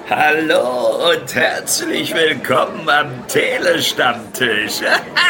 Hallo und herzlich willkommen am Telestammtisch.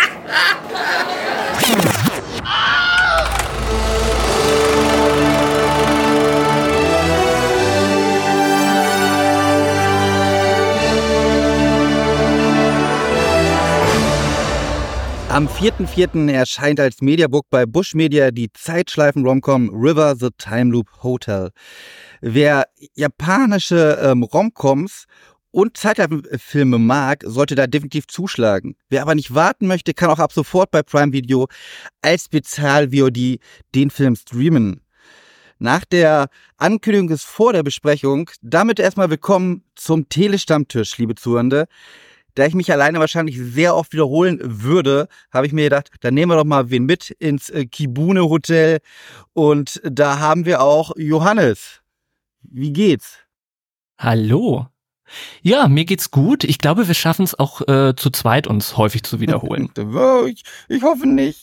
Am 4.4. erscheint als Mediabook bei Busch Media die Zeitschleifen-Romcom River the Time Loop Hotel. Wer japanische Romcoms und Zeitschleifenfilme mag, sollte da definitiv zuschlagen. Wer aber nicht warten möchte, kann auch ab sofort bei Prime Video als Spezial-VOD den Film streamen. Nach der Ankündigung ist vor der Besprechung damit erstmal willkommen zum Telestammtisch, liebe Zuhörende. Da ich mich alleine wahrscheinlich sehr oft wiederholen würde, habe ich mir gedacht, dann nehmen wir doch mal wen mit ins Kibune Hotel. Und da haben wir auch Johannes. Wie geht's? Hallo. Ja, mir geht's gut. Ich glaube, wir schaffen es auch zu zweit, uns häufig zu wiederholen. Ich hoffe nicht.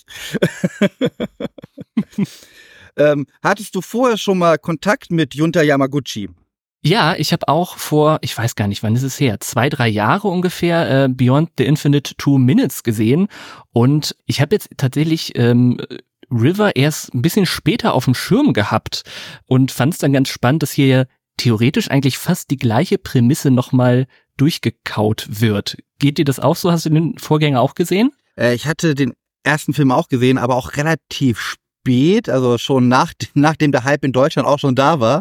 Hattest du vorher schon mal Kontakt mit Junta Yamaguchi? Ja, ich habe auch vor, ich weiß gar nicht, wann ist es her, 2-3 Jahre ungefähr, Beyond the Infinite 2 Minutes gesehen. Und ich habe jetzt tatsächlich River erst ein bisschen später auf dem Schirm gehabt und fand es dann ganz spannend, dass hier theoretisch eigentlich fast die gleiche Prämisse nochmal durchgekaut wird. Geht dir das auch so? Hast du den Vorgänger auch gesehen? Ich hatte den ersten Film auch gesehen, aber auch relativ spät, also schon nachdem der Hype in Deutschland auch schon da war.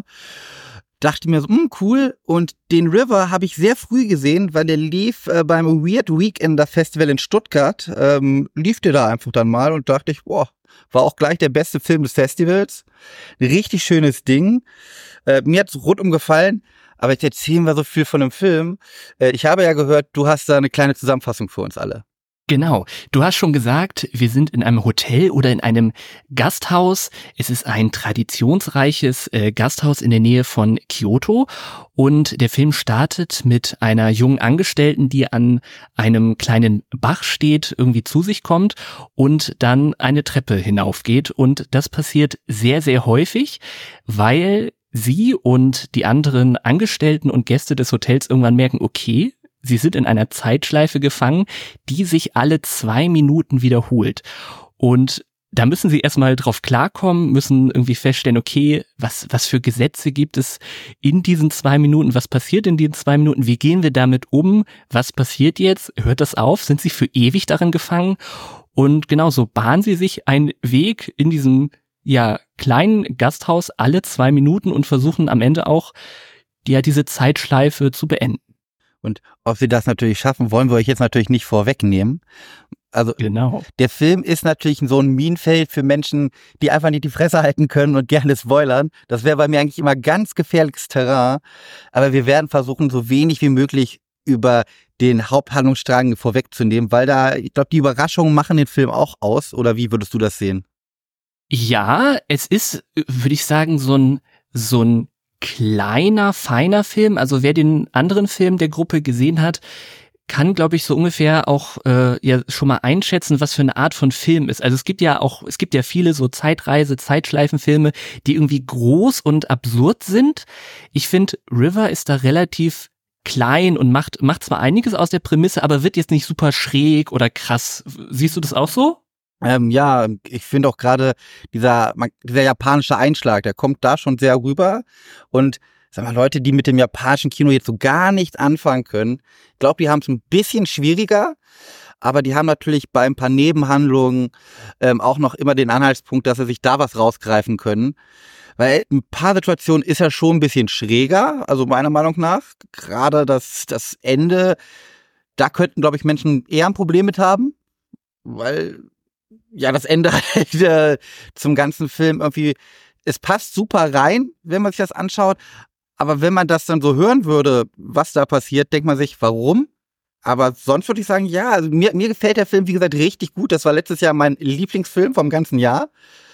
Dachte mir so, cool. Und den River habe ich sehr früh gesehen, weil der lief beim Weird Weekender Festival in Stuttgart. Lief der da einfach dann mal und dachte ich, war auch gleich der beste Film des Festivals. Ein richtig schönes Ding. Mir hat's rundum gefallen, aber jetzt erzählen wir so viel von dem Film. Ich habe ja gehört, du hast da eine kleine Zusammenfassung für uns alle. Genau. Du hast schon gesagt, wir sind in einem Hotel oder in einem Gasthaus. Es ist ein traditionsreiches Gasthaus in der Nähe von Kyoto und der Film startet mit einer jungen Angestellten, die an einem kleinen Bach steht, irgendwie zu sich kommt und dann eine Treppe hinaufgeht und das passiert sehr, sehr häufig, weil sie und die anderen Angestellten und Gäste des Hotels irgendwann merken, okay, sie sind in einer Zeitschleife gefangen, die sich alle 2 Minuten wiederholt. Und da müssen sie erstmal drauf klarkommen, müssen irgendwie feststellen, okay, was für Gesetze gibt es in diesen 2 Minuten? Was passiert in diesen 2 Minuten? Wie gehen wir damit um? Was passiert jetzt? Hört das auf? Sind sie für ewig darin gefangen? Und genau so bahnen sie sich einen Weg in diesem, kleinen Gasthaus alle 2 Minuten und versuchen am Ende auch, diese Zeitschleife zu beenden. Und ob sie das natürlich schaffen, wollen wir euch jetzt natürlich nicht vorwegnehmen. Also genau. Der Film ist natürlich so ein Minenfeld für Menschen, die einfach nicht die Fresse halten können und gerne spoilern. Das wäre bei mir eigentlich immer ganz gefährliches Terrain. Aber wir werden versuchen, so wenig wie möglich über den Haupthandlungsstrang vorwegzunehmen, weil ich glaube, die Überraschungen machen den Film auch aus. Oder wie würdest du das sehen? Ja, es ist, würde ich sagen, so ein kleiner, feiner Film. Also wer den anderen Film der Gruppe gesehen hat, kann, glaube ich, so ungefähr auch schon mal einschätzen, was für eine Art von Film ist. Also es gibt ja viele so Zeitschleifenfilme, die irgendwie groß und absurd sind. Ich finde, River ist da relativ klein und macht zwar einiges aus der Prämisse, aber wird jetzt nicht super schräg oder krass. Siehst du das auch so? Ja, ich finde auch gerade dieser japanische Einschlag, der kommt da schon sehr rüber. Und sag mal, Leute, die mit dem japanischen Kino jetzt so gar nichts anfangen können, ich glaube, die haben es ein bisschen schwieriger, aber die haben natürlich bei ein paar Nebenhandlungen auch noch immer den Anhaltspunkt, dass sie sich da was rausgreifen können. Weil ein paar Situationen ist ja schon ein bisschen schräger, also meiner Meinung nach. Gerade das Ende, da könnten, glaube ich, Menschen eher ein Problem mit haben, weil das Ende halt zum ganzen Film irgendwie, es passt super rein, wenn man sich das anschaut, aber wenn man das dann so hören würde, was da passiert, denkt man sich, warum? Aber sonst würde ich sagen, ja, also mir gefällt der Film, wie gesagt, richtig gut. Das war letztes Jahr mein Lieblingsfilm vom ganzen Jahr.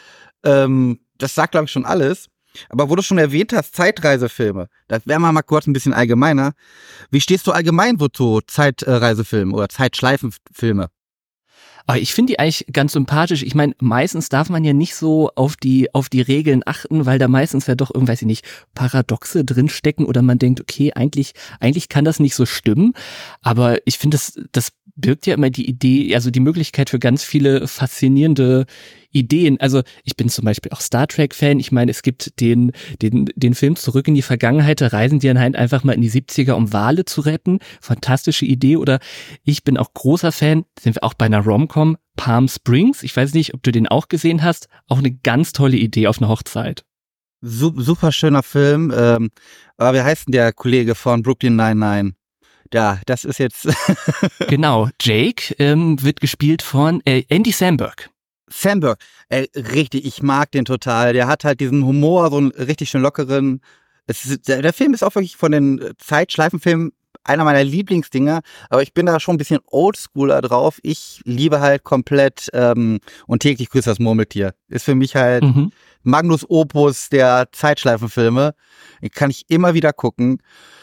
Das sagt, glaube ich, schon alles. Aber wo du schon erwähnt hast, Zeitreisefilme, das wären wir mal kurz ein bisschen allgemeiner. Wie stehst du allgemein so zu Zeitreisefilmen oder Zeitschleifenfilme? Aber ich finde die eigentlich ganz sympathisch. Ich meine, meistens darf man ja nicht so auf die Regeln achten, weil da meistens ja doch irgendwas, weiß ich nicht, Paradoxe drinstecken oder man denkt, okay, eigentlich kann das nicht so stimmen. Aber ich finde, das birgt ja immer die Idee, also die Möglichkeit für ganz viele faszinierende Ideen. Also ich bin zum Beispiel auch Star Trek-Fan. Ich meine, es gibt den Film Zurück in die Vergangenheit, da reisen die anscheinend einfach mal in die 70er, um Wale zu retten. Fantastische Idee. Oder ich bin auch großer Fan, sind wir auch bei einer Rom-Com, Palm Springs. Ich weiß nicht, ob du den auch gesehen hast. Auch eine ganz tolle Idee auf eine Hochzeit. Super schöner Film. Aber wie heißt denn der Kollege von Brooklyn Nine-Nine? Ja, das ist jetzt... Genau, Jake wird gespielt von Andy Samberg. Samberg, richtig, ich mag den total. Der hat halt diesen Humor, so einen richtig schön lockeren. Der Film ist auch wirklich von den Zeitschleifenfilmen einer meiner Lieblingsdinger, aber ich bin da schon ein bisschen oldschooler drauf. Ich liebe halt komplett und täglich grüßt das Murmeltier. Ist für mich halt Magnus Opus der Zeitschleifenfilme. Den kann ich immer wieder gucken.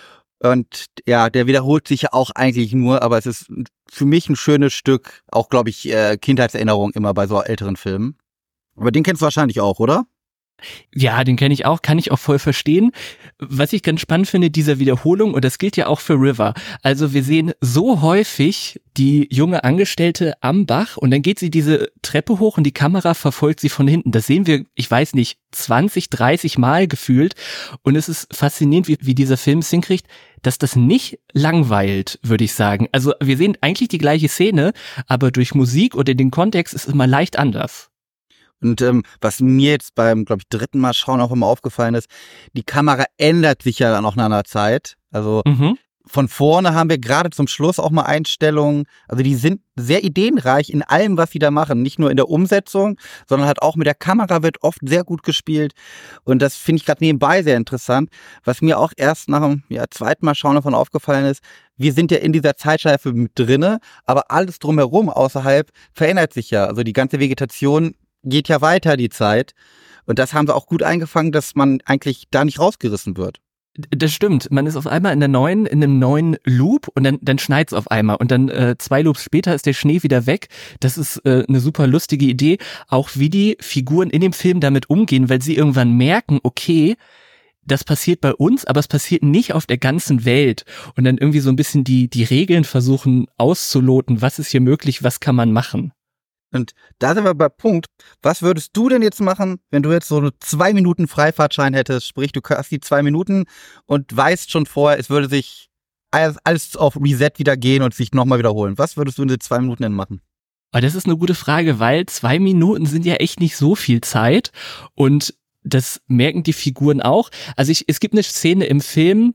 Und ja, der wiederholt sich ja auch eigentlich nur, aber es ist für mich ein schönes Stück, auch glaube ich, Kindheitserinnerung immer bei so älteren Filmen. Aber den kennst du wahrscheinlich auch, oder? Ja, den kenne ich auch, kann ich auch voll verstehen. Was ich ganz spannend finde, dieser Wiederholung, und das gilt ja auch für River. Also wir sehen so häufig die junge Angestellte am Bach und dann geht sie diese Treppe hoch und die Kamera verfolgt sie von hinten. Das sehen wir, ich weiß nicht, 20, 30 Mal gefühlt. Und es ist faszinierend, wie dieser Film es hinkriegt, dass das nicht langweilt, würde ich sagen. Also wir sehen eigentlich die gleiche Szene, aber durch Musik oder den Kontext ist es immer leicht anders. Und was mir jetzt beim, glaube ich, dritten Mal schauen auch immer aufgefallen ist, die Kamera ändert sich ja dann auch nach einer Zeit. Also von vorne haben wir gerade zum Schluss auch mal Einstellungen. Also die sind sehr ideenreich in allem, was sie da machen. Nicht nur in der Umsetzung, sondern halt auch mit der Kamera wird oft sehr gut gespielt. Und das finde ich gerade nebenbei sehr interessant. Was mir auch erst nach dem zweiten Mal schauen davon aufgefallen ist, wir sind ja in dieser Zeitschleife mit drinne, aber alles drumherum außerhalb verändert sich ja. Also die ganze Vegetation geht ja weiter, die Zeit. Und das haben sie auch gut eingefangen, dass man eigentlich da nicht rausgerissen wird. Das stimmt. Man ist auf einmal in einem neuen Loop und dann schneit's auf einmal. Und dann 2 Loops später ist der Schnee wieder weg. Das ist eine super lustige Idee. Auch wie die Figuren in dem Film damit umgehen, weil sie irgendwann merken, okay, das passiert bei uns, aber es passiert nicht auf der ganzen Welt. Und dann irgendwie so ein bisschen die Regeln versuchen auszuloten. Was ist hier möglich? Was kann man machen? Und da sind wir bei Punkt, was würdest du denn jetzt machen, wenn du jetzt so eine 2 Minuten Freifahrtschein hättest, sprich du hast die 2 Minuten und weißt schon vorher, es würde sich alles auf Reset wieder gehen und sich nochmal wiederholen. Was würdest du in den 2 Minuten denn machen? Aber das ist eine gute Frage, weil 2 Minuten sind ja echt nicht so viel Zeit und das merken die Figuren auch. Also es gibt eine Szene im Film,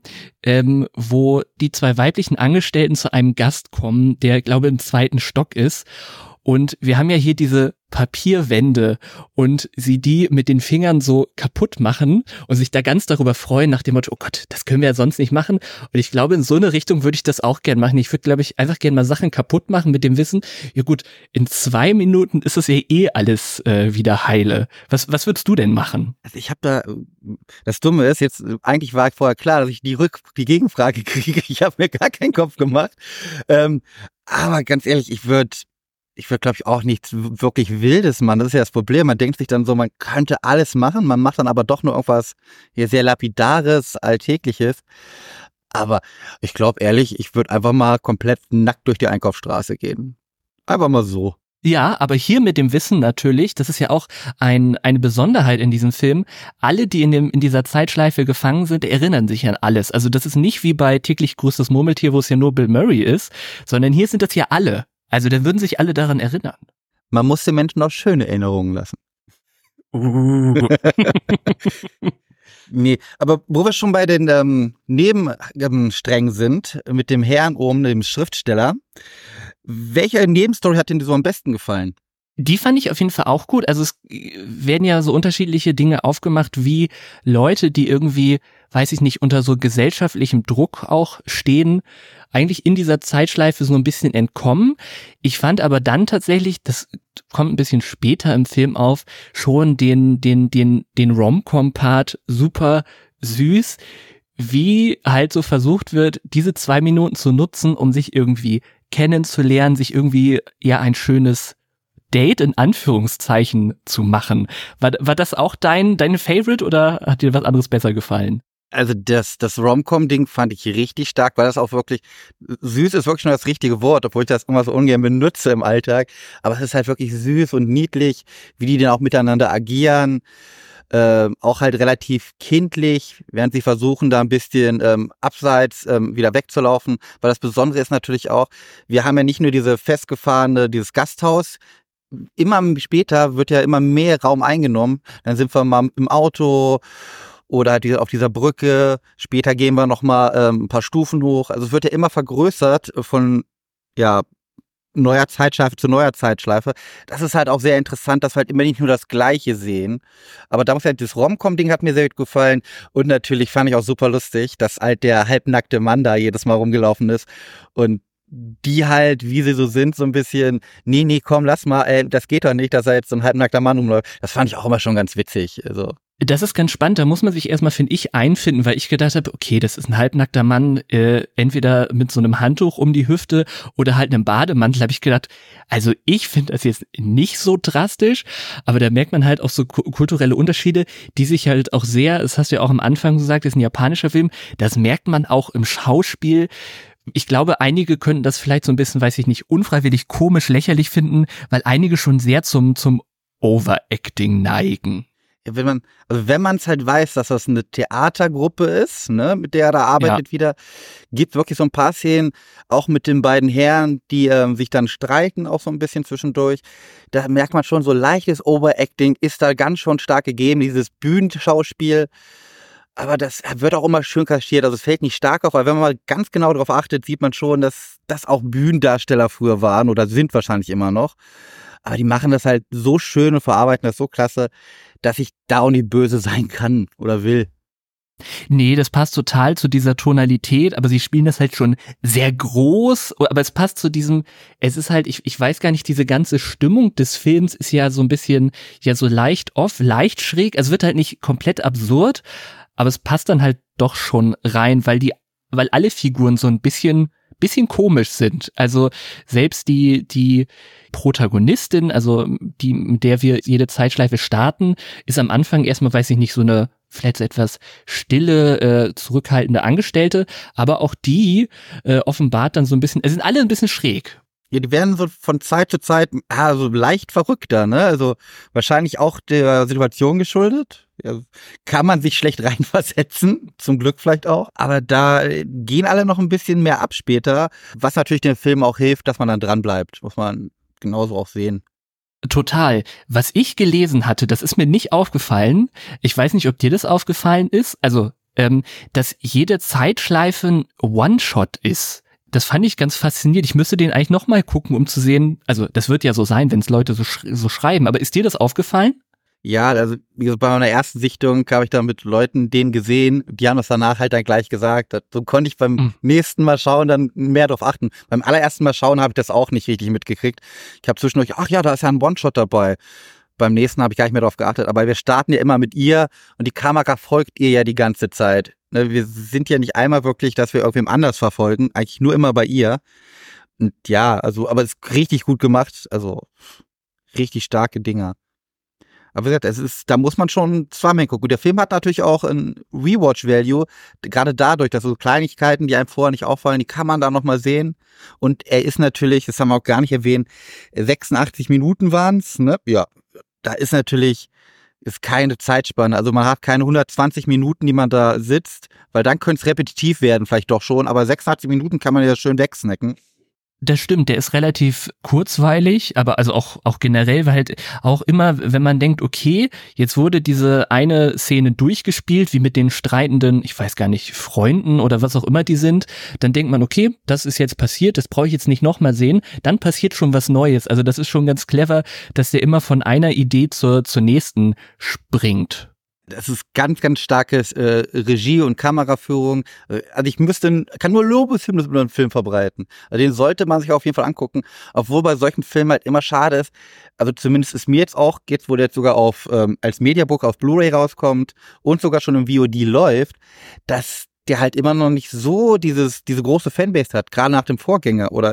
wo die 2 weiblichen Angestellten zu einem Gast kommen, der, glaube ich, im 2. Stock ist. Und wir haben ja hier diese Papierwände und sie die mit den Fingern so kaputt machen und sich da ganz darüber freuen nach dem Motto, oh Gott, das können wir ja sonst nicht machen. Und ich glaube, in so eine Richtung würde ich das auch gern machen. Ich würde, glaube ich, einfach gern mal Sachen kaputt machen mit dem Wissen, ja gut, in 2 Minuten ist es ja eh alles wieder heile. Was würdest du denn machen? Also ich habe da, das Dumme ist, jetzt eigentlich war vorher klar, dass ich die Gegenfrage kriege. Ich habe mir gar keinen Kopf gemacht. Aber ganz ehrlich, ich würde, glaube ich, auch nichts wirklich Wildes machen. Das ist ja das Problem. Man denkt sich dann so, man könnte alles machen. Man macht dann aber doch nur irgendwas hier sehr Lapidares, Alltägliches. Aber ich glaube ehrlich, ich würde einfach mal komplett nackt durch die Einkaufsstraße gehen. Einfach mal so. Ja, aber hier mit dem Wissen natürlich, das ist ja auch eine Besonderheit in diesem Film, alle, die in dieser Zeitschleife gefangen sind, erinnern sich an alles. Also das ist nicht wie bei Täglich grüßt das Murmeltier, wo es ja nur Bill Murray ist, sondern hier sind das ja alle. Also dann würden sich alle daran erinnern. Man muss den Menschen auch schöne Erinnerungen lassen. Nee, aber wo wir schon bei den Nebensträngen sind, mit dem Herrn oben, dem Schriftsteller, welche Nebenstory hat dir so am besten gefallen? Die fand ich auf jeden Fall auch gut. Also es werden ja so unterschiedliche Dinge aufgemacht, wie Leute, die irgendwie, weiß ich nicht, unter so gesellschaftlichem Druck auch stehen, eigentlich in dieser Zeitschleife so ein bisschen entkommen. Ich fand aber dann tatsächlich, das kommt ein bisschen später im Film auf, schon den Rom-Com-Part super süß, wie halt so versucht wird, diese 2 Minuten zu nutzen, um sich irgendwie kennenzulernen, sich irgendwie ja ein schönes Date in Anführungszeichen zu machen. War das auch dein Favorite oder hat dir was anderes besser gefallen? Also das Rom-Com-Ding fand ich richtig stark, weil das auch wirklich, süß ist wirklich schon das richtige Wort, obwohl ich das immer so ungern benutze im Alltag. Aber es ist halt wirklich süß und niedlich, wie die dann auch miteinander agieren. Auch halt relativ kindlich, während sie versuchen, da ein bisschen abseits wieder wegzulaufen. Weil das Besondere ist natürlich auch, wir haben ja nicht nur dieses Gasthaus, immer später wird ja immer mehr Raum eingenommen. Dann sind wir mal im Auto oder halt auf dieser Brücke. Später gehen wir nochmal ein paar Stufen hoch. Also es wird ja immer vergrößert von neuer Zeitschleife zu neuer Zeitschleife. Das ist halt auch sehr interessant, dass wir halt immer nicht nur das Gleiche sehen. Aber da muss halt das Rom-Com-Ding hat mir sehr gut gefallen. Und natürlich fand ich auch super lustig, dass halt der halbnackte Mann da jedes Mal rumgelaufen ist. Und die halt, wie sie so sind, so ein bisschen, nee, komm, lass mal, das geht doch nicht, dass er jetzt so ein halbnackter Mann rumläuft. Das fand ich auch immer schon ganz witzig. Also. Das ist ganz spannend, da muss man sich erstmal, finde ich, einfinden, weil ich gedacht habe, okay, das ist ein halbnackter Mann, entweder mit so einem Handtuch um die Hüfte oder halt einem Bademantel, habe ich gedacht, also ich finde das jetzt nicht so drastisch, aber da merkt man halt auch so kulturelle Unterschiede, die sich halt auch sehr, das hast du ja auch am Anfang gesagt, das ist ein japanischer Film, das merkt man auch im Schauspiel. Ich glaube, einige könnten das vielleicht so ein bisschen, weiß ich nicht, unfreiwillig komisch lächerlich finden, weil einige schon sehr zum Overacting neigen. Wenn man es halt weiß, dass das eine Theatergruppe ist, ne, mit der er da arbeitet wieder, gibt wirklich so ein paar Szenen, auch mit den beiden Herren, die sich dann streiten, auch so ein bisschen zwischendurch. Da merkt man schon, so leichtes Overacting ist da ganz schon stark gegeben, dieses Bühnenschauspiel. Aber das wird auch immer schön kaschiert, also es fällt nicht stark auf, weil wenn man mal ganz genau darauf achtet, sieht man schon, dass das auch Bühnendarsteller früher waren oder sind wahrscheinlich immer noch. Aber die machen das halt so schön und verarbeiten das so klasse, dass ich da auch nicht böse sein kann oder will. Nee, das passt total zu dieser Tonalität, aber sie spielen das halt schon sehr groß, aber es passt zu diesem, es ist halt, ich weiß gar nicht, diese ganze Stimmung des Films ist ja so ein bisschen, ja so leicht off, leicht schräg, also wird halt nicht komplett absurd, aber es passt dann halt doch schon rein, weil alle Figuren so ein bisschen komisch sind. Also selbst die Protagonistin, also die, mit der wir jede Zeitschleife starten, ist am Anfang erstmal, weiß ich nicht, so eine vielleicht so etwas stille, zurückhaltende Angestellte, aber auch die offenbart dann so ein bisschen, es sind alle ein bisschen schräg. Ja, die werden so von Zeit zu Zeit so leicht verrückter, ne? Also wahrscheinlich auch der Situation geschuldet. Ja, kann man sich schlecht reinversetzen, zum Glück vielleicht auch. Aber da gehen alle noch ein bisschen mehr ab später, was natürlich dem Film auch hilft, dass man dann dran bleibt. Muss man genauso auch sehen. Total. Was ich gelesen hatte, das ist mir nicht aufgefallen. Ich weiß nicht, ob dir das aufgefallen ist. Also, dass jede Zeitschleife ein One-Shot ist. Das fand ich ganz faszinierend. Ich müsste den eigentlich nochmal gucken, um zu sehen, also das wird ja so sein, wenn es Leute so schreiben, aber ist dir das aufgefallen? Ja, also wie gesagt, bei meiner ersten Sichtung habe ich da mit Leuten den gesehen, die haben das danach halt dann gleich gesagt. So konnte ich beim nächsten Mal schauen dann mehr drauf achten. Beim allerersten Mal schauen habe ich das auch nicht richtig mitgekriegt. Ich habe zwischendurch, ach ja, da ist ja ein One-Shot dabei. Beim nächsten habe ich gar nicht mehr drauf geachtet, aber wir starten ja immer mit ihr und die Kamera folgt ihr ja die ganze Zeit. Wir sind ja nicht einmal wirklich, dass wir irgendwem anders verfolgen, eigentlich nur immer bei ihr. Und ja, also, aber es ist richtig gut gemacht, also richtig starke Dinger. Aber wie gesagt, da muss man schon zweimal gucken. Der Film hat natürlich auch ein Rewatch-Value, gerade dadurch, dass so Kleinigkeiten, die einem vorher nicht auffallen, die kann man da nochmal sehen. Und er ist natürlich, das haben wir auch gar nicht erwähnt, 86 Minuten waren's, ne? Ja, da ist natürlich keine Zeitspanne. Also man hat keine 120 Minuten, die man da sitzt, weil dann könnte es repetitiv werden, vielleicht doch schon. Aber 86 Minuten kann man ja schön wegsnacken. Das stimmt, der ist relativ kurzweilig, aber also auch generell, weil halt auch immer, wenn man denkt, okay, jetzt wurde diese eine Szene durchgespielt, wie mit den streitenden, ich weiß gar nicht, Freunden oder was auch immer die sind, dann denkt man, okay, das ist jetzt passiert, das brauche ich jetzt nicht nochmal sehen, dann passiert schon was Neues. Also das ist schon ganz clever, dass der immer von einer Idee zur nächsten springt. Das ist ganz, ganz starkes Regie- und Kameraführung. Also kann nur Lobeshymnen über einen Film verbreiten. Also den sollte man sich auf jeden Fall angucken. Obwohl bei solchen Filmen halt immer schade ist. Also zumindest ist mir jetzt auch, wo der jetzt sogar als Mediabook auf Blu-ray rauskommt und sogar schon im VOD läuft, dass der halt immer noch nicht so diese große Fanbase hat. Gerade nach dem Vorgänger oder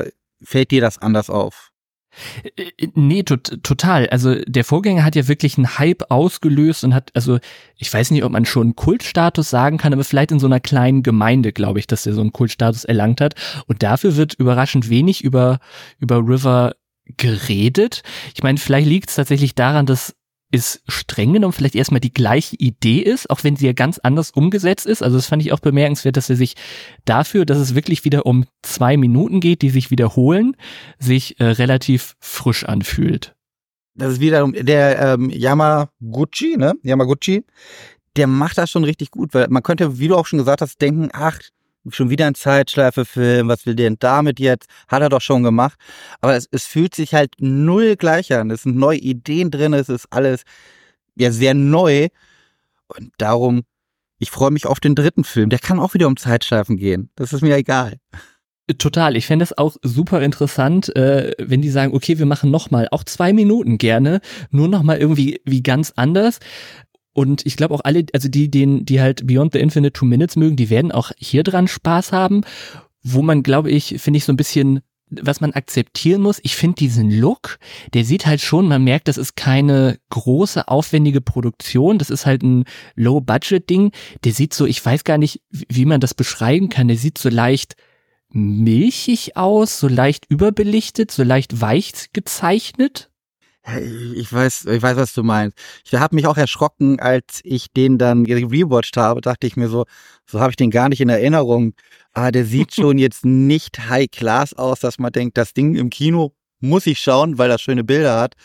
fällt dir das anders auf? Nee, total. Also der Vorgänger hat ja wirklich einen Hype ausgelöst und hat, also ich weiß nicht, ob man schon Kultstatus sagen kann, aber vielleicht in so einer kleinen Gemeinde, glaube ich, dass der so einen Kultstatus erlangt hat. Und dafür wird überraschend wenig über River geredet. Ich meine, vielleicht liegt es tatsächlich daran, dass es streng genommen vielleicht erstmal die gleiche Idee ist, auch wenn sie ja ganz anders umgesetzt ist. Also das fand ich auch bemerkenswert, dass er sich dafür, dass es wirklich wieder um 2 Minuten geht, die sich wiederholen, sich relativ frisch anfühlt. Das ist wiederum der Yamaguchi, ne? Yamaguchi, der macht das schon richtig gut, weil man könnte, wie du auch schon gesagt hast, denken, ach, schon wieder ein Zeitschleife-Film, was will der denn damit jetzt? Hat er doch schon gemacht. Aber es fühlt sich halt null gleich an. Es sind neue Ideen drin, es ist alles ja sehr neu. Und darum, ich freue mich auf den 3. Film. Der kann auch wieder um Zeitschleifen gehen. Das ist mir egal. Total. Ich fände es auch super interessant, wenn die sagen, okay, wir machen nochmal, auch 2 Minuten gerne, nur nochmal irgendwie wie ganz anders. Und ich glaube auch alle, also die halt Beyond the Infinite 2 Minutes mögen, die werden auch hier dran Spaß haben, wo man, glaube ich, finde ich so ein bisschen, was man akzeptieren muss. Ich finde diesen Look, der sieht halt schon, man merkt, das ist keine große, aufwendige Produktion, das ist halt ein Low-Budget-Ding. Der sieht so, ich weiß gar nicht, wie man das beschreiben kann, der sieht so leicht milchig aus, so leicht überbelichtet, so leicht weich gezeichnet. Ich weiß, was du meinst. Ich habe mich auch erschrocken, als ich den dann rewatcht habe, dachte ich mir so habe ich den gar nicht in Erinnerung. Aber der sieht schon jetzt nicht High Class aus, dass man denkt, das Ding im Kino muss ich schauen, weil das schöne Bilder hat.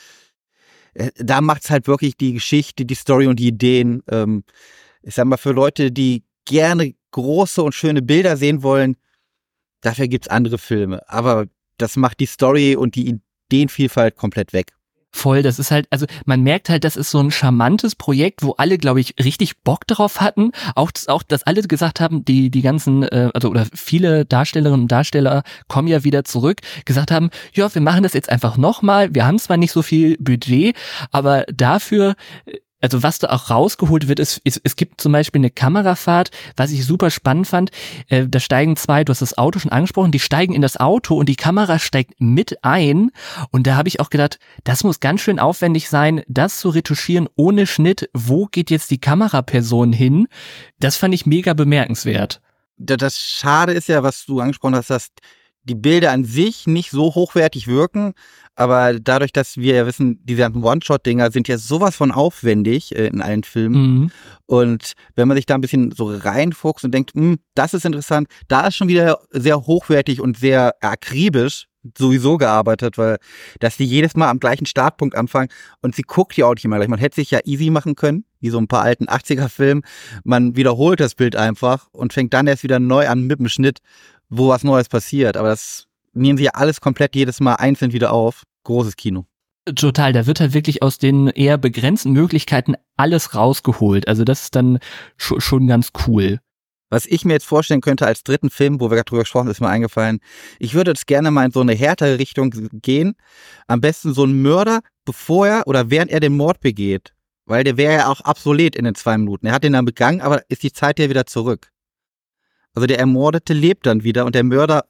Da macht's halt wirklich die Geschichte, die Story und die Ideen. Ich sag mal, für Leute, die gerne große und schöne Bilder sehen wollen, dafür gibt's andere Filme. Aber das macht die Story und die Ideenvielfalt komplett weg. Voll, das ist halt, also man merkt halt, das ist so ein charmantes Projekt, wo alle, glaube ich, richtig Bock drauf hatten. Auch dass alle gesagt haben, die ganzen, oder viele Darstellerinnen und Darsteller kommen ja wieder zurück, gesagt haben, ja, wir machen das jetzt einfach nochmal. Wir haben zwar nicht so viel Budget, aber dafür, also was da auch rausgeholt wird, es gibt zum Beispiel eine Kamerafahrt, was ich super spannend fand, da steigen 2, du hast das Auto schon angesprochen, die steigen in das Auto und die Kamera steigt mit ein und da habe ich auch gedacht, das muss ganz schön aufwendig sein, das zu retuschieren ohne Schnitt, wo geht jetzt die Kameraperson hin, das fand ich mega bemerkenswert. Das Schade ist ja, was du angesprochen hast, dass die Bilder an sich nicht so hochwertig wirken, aber dadurch, dass wir ja wissen, diese ganzen One-Shot-Dinger sind ja sowas von aufwendig in allen Filmen. Mhm. Und wenn man sich da ein bisschen so reinfuchst und denkt, das ist interessant, da ist schon wieder sehr hochwertig und sehr akribisch sowieso gearbeitet, weil dass die jedes Mal am gleichen Startpunkt anfangen und sie guckt ja auch nicht immer gleich. Man hätte sich ja easy machen können, wie so ein paar alten 80er-Filmen. Man wiederholt das Bild einfach und fängt dann erst wieder neu an mit dem Schnitt, wo was Neues passiert. Aber das nehmen sie ja alles komplett jedes Mal einzeln wieder auf. Großes Kino. Total, da wird halt wirklich aus den eher begrenzten Möglichkeiten alles rausgeholt. Also das ist dann schon ganz cool. Was ich mir jetzt vorstellen könnte als 3. Film, wo wir gerade drüber gesprochen haben, ist mir eingefallen. Ich würde jetzt gerne mal in so eine härtere Richtung gehen. Am besten so ein Mörder, bevor er oder während er den Mord begeht. Weil der wäre ja auch obsolet in den 2 Minuten. Er hat den dann begangen, aber ist die Zeit ja wieder zurück. Also der Ermordete lebt dann wieder und der Mörder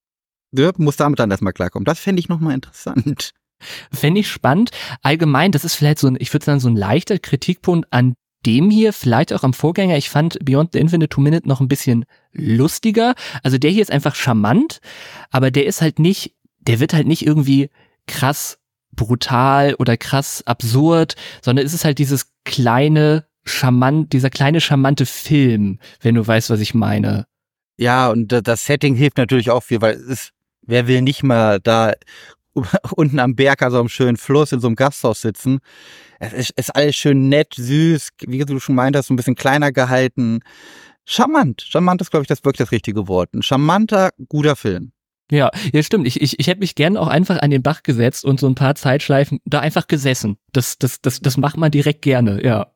muss damit dann erstmal klarkommen. Das fände ich nochmal interessant. Fände ich spannend. Allgemein, das ist vielleicht so ein, ich würde sagen, so ein leichter Kritikpunkt an dem hier, vielleicht auch am Vorgänger. Ich fand Beyond the Infinite 2 Minutes noch ein bisschen lustiger. Also der hier ist einfach charmant, aber der ist halt nicht, der wird halt nicht irgendwie krass brutal oder krass absurd, sondern es ist halt dieses kleine, dieser kleine charmante Film, wenn du weißt, was ich meine. Ja, und das Setting hilft natürlich auch viel, weil wer will nicht mal da unten am Berg, also am schönen Fluss in so einem Gasthaus sitzen. Es ist alles schön nett, süß, wie du schon meintest, so ein bisschen kleiner gehalten. Charmant. Charmant ist, glaube ich, das wirklich das richtige Wort. Ein charmanter, guter Film. Ja, stimmt. Ich hätte mich gerne auch einfach an den Bach gesetzt und so ein paar Zeitschleifen da einfach gesessen. Das macht man direkt gerne, ja.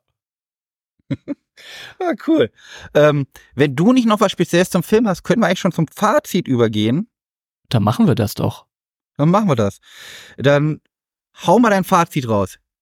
Ah, cool. Wenn du nicht noch was Spezielles zum Film hast, können wir eigentlich schon zum Fazit übergehen. Dann machen wir das doch. Dann machen wir das. Dann hau mal dein Fazit raus.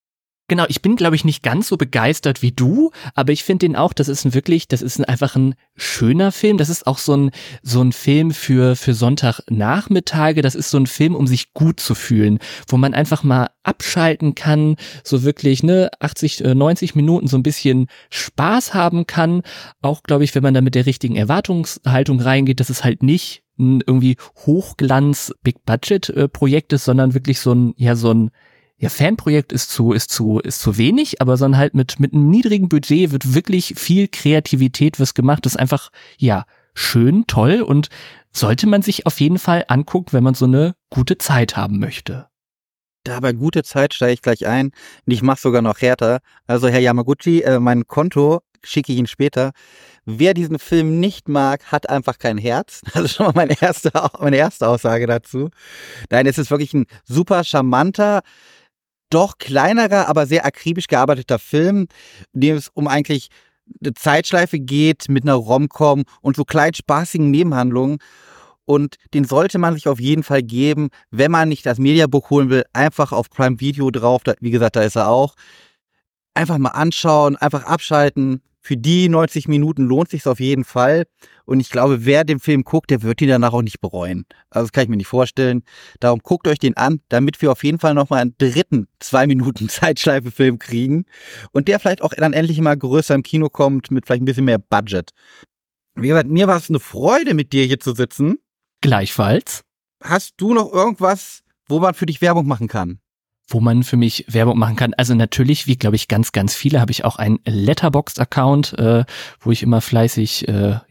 Genau, ich bin, glaube ich, nicht ganz so begeistert wie du, aber ich finde den auch, das ist einfach ein schöner Film. Das ist auch so ein Film für Sonntagnachmittage. Das ist so ein Film, um sich gut zu fühlen, wo man einfach mal abschalten kann, so wirklich, 80, 90 Minuten so ein bisschen Spaß haben kann. Auch, glaube ich, wenn man da mit der richtigen Erwartungshaltung reingeht, dass es halt nicht ein irgendwie Hochglanz Big Budget Projekt ist, sondern wirklich so ein Fanprojekt ist zu wenig, aber sondern halt mit einem niedrigen Budget wird wirklich viel Kreativität was gemacht. Das ist einfach, schön, toll und sollte man sich auf jeden Fall angucken, wenn man so eine gute Zeit haben möchte. Dabei gute Zeit steige ich gleich ein und ich mache sogar noch härter. Also Herr Yamaguchi, mein Konto schicke ich Ihnen später. Wer diesen Film nicht mag, hat einfach kein Herz. Das ist schon mal meine erste Aussage dazu. Nein, es ist wirklich ein super charmanter, doch kleinerer, aber sehr akribisch gearbeiteter Film, in dem es um eigentlich eine Zeitschleife geht mit einer Rom-Com und so kleinen spaßigen Nebenhandlungen. Und den sollte man sich auf jeden Fall geben, wenn man nicht das Mediabook holen will, einfach auf Prime Video drauf, wie gesagt, da ist er auch. Einfach mal anschauen, einfach abschalten. Für die 90 Minuten lohnt sich's auf jeden Fall. Und ich glaube, wer den Film guckt, der wird ihn danach auch nicht bereuen. Also das kann ich mir nicht vorstellen. Darum guckt euch den an, damit wir auf jeden Fall nochmal einen dritten 2 Minuten Zeitschleife-Film kriegen. Und der vielleicht auch dann endlich mal größer im Kino kommt, mit vielleicht ein bisschen mehr Budget. Wie gesagt, mir war es eine Freude, mit dir hier zu sitzen. Gleichfalls. Hast du noch irgendwas, wo man für dich Werbung machen kann? Wo man für mich Werbung machen kann. Also natürlich, wie glaube ich ganz, ganz viele, habe ich auch einen Letterboxd-Account, wo ich immer fleißig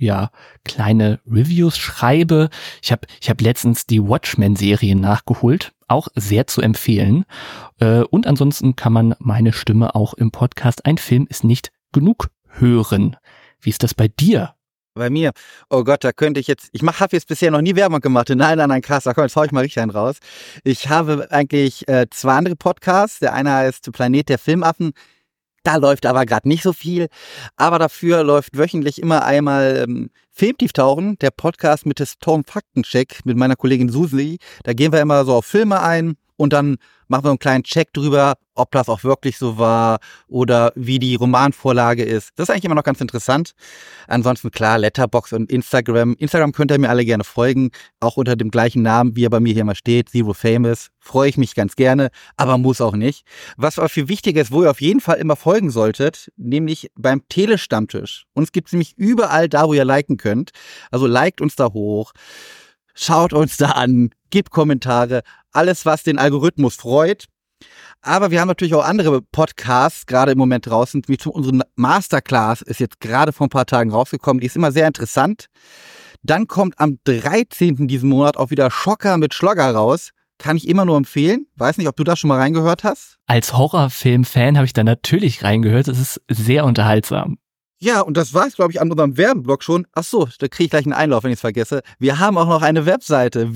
kleine Reviews schreibe. Ich hab letztens die Watchmen-Serie nachgeholt, auch sehr zu empfehlen. Und ansonsten kann man meine Stimme auch im Podcast Ein Film ist nicht genug hören. Wie ist das bei dir? Bei mir, oh Gott, da könnte ich jetzt, habe jetzt bisher noch nie Werbung gemacht. Nein, krass, da komm, jetzt hau ich mal richtig einen raus. Ich habe eigentlich 2 andere Podcasts. Der eine heißt Planet der Filmaffen. Da läuft aber gerade nicht so viel. Aber dafür läuft wöchentlich immer einmal Filmtieftauchen, der Podcast mit des Tom Faktencheck mit meiner Kollegin Susi. Da gehen wir immer so auf Filme ein und dann machen wir einen kleinen Check drüber, ob das auch wirklich so war oder wie die Romanvorlage ist. Das ist eigentlich immer noch ganz interessant. Ansonsten klar, Letterboxd und Instagram. Instagram könnt ihr mir alle gerne folgen, auch unter dem gleichen Namen, wie er bei mir hier mal steht, Zero Famous. Freue ich mich ganz gerne, aber muss auch nicht. Was aber viel wichtiger ist, wo ihr auf jeden Fall immer folgen solltet, nämlich beim Telestammtisch. Uns gibt es nämlich überall da, wo ihr liken könnt. Also liked uns da hoch. Schaut uns da an, gebt Kommentare, alles, was den Algorithmus freut. Aber wir haben natürlich auch andere Podcasts gerade im Moment draußen, wie unsere Masterclass ist jetzt gerade vor ein paar Tagen rausgekommen. Die ist immer sehr interessant. Dann kommt am 13. diesen Monat auch wieder Schocker mit Schlogger raus. Kann ich immer nur empfehlen. Weiß nicht, ob du da schon mal reingehört hast. Als Horrorfilm-Fan habe ich da natürlich reingehört. Es ist sehr unterhaltsam. Ja, und das war's, glaube ich, an unserem Werbeblock schon. Ach so, da kriege ich gleich einen Einlauf, wenn ich es vergesse. Wir haben auch noch eine Webseite,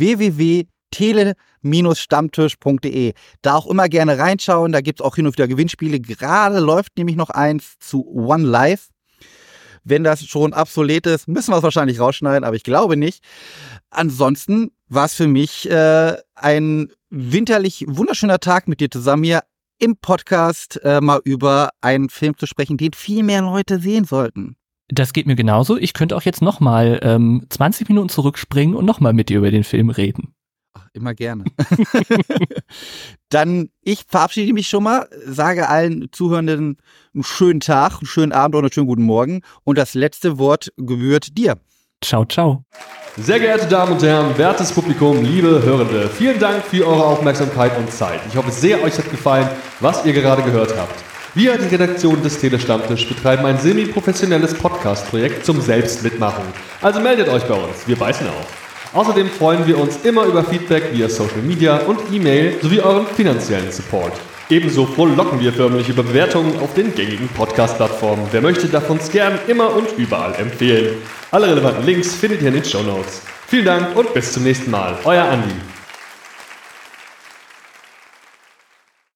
www.tele-stammtisch.de. Da auch immer gerne reinschauen, da gibt's auch hin und wieder Gewinnspiele. Gerade läuft nämlich noch eins zu One Life. Wenn das schon obsolet ist, müssen wir es wahrscheinlich rausschneiden, aber ich glaube nicht. Ansonsten war es für mich ein winterlich wunderschöner Tag mit dir zusammen hier im Podcast mal über einen Film zu sprechen, den viel mehr Leute sehen sollten. Das geht mir genauso. Ich könnte auch jetzt nochmal 20 Minuten zurückspringen und nochmal mit dir über den Film reden. Ach, immer gerne. Dann, ich verabschiede mich schon mal, sage allen Zuhörenden einen schönen Tag, einen schönen Abend oder einen schönen guten Morgen. Und das letzte Wort gebührt dir. Ciao, ciao. Sehr geehrte Damen und Herren, wertes Publikum, liebe Hörende, vielen Dank für eure Aufmerksamkeit und Zeit. Ich hoffe sehr, euch hat gefallen, was ihr gerade gehört habt. Wir, die Redaktion des Telestammtisch, betreiben ein semi-professionelles Podcast-Projekt zum Selbstmitmachen. Also meldet euch bei uns, wir beißen auf. Außerdem freuen wir uns immer über Feedback via Social Media und E-Mail sowie euren finanziellen Support. Ebenso frohlocken wir förmlich über Bewertungen auf den gängigen Podcast-Plattformen. Wer möchte, darf uns gern immer und überall empfehlen. Alle relevanten Links findet ihr in den Shownotes. Vielen Dank und bis zum nächsten Mal. Euer Andi.